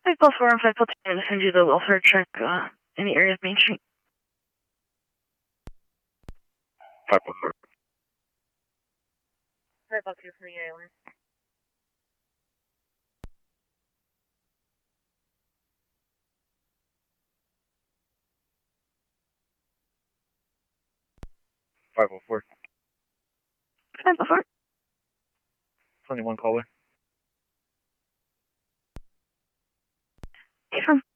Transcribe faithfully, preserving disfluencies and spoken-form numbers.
five plus four and five plus two, I'm going to send you the welfare check uh, in the area of Main Street. five plus four. five plus two for the island. five oh four. five plus four. twenty-one caller. Confirm.